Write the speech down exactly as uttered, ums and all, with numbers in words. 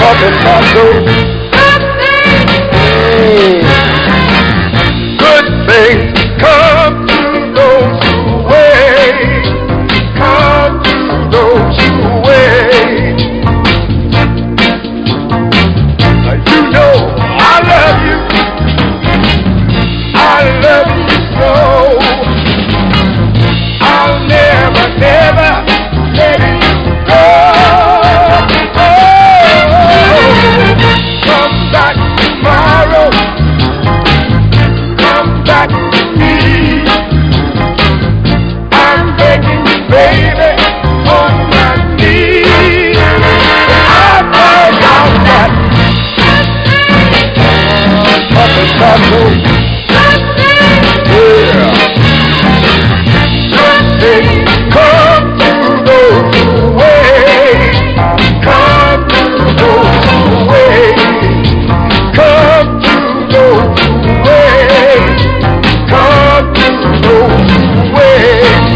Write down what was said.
talking about those hey. Good things come to those who wait. Come to those who wait. You know I love you. I love you so. I'll never, never let you go. Oh, come back tomorrow. Come back to me. I'm begging you, baby, on my knees. I found out that talking about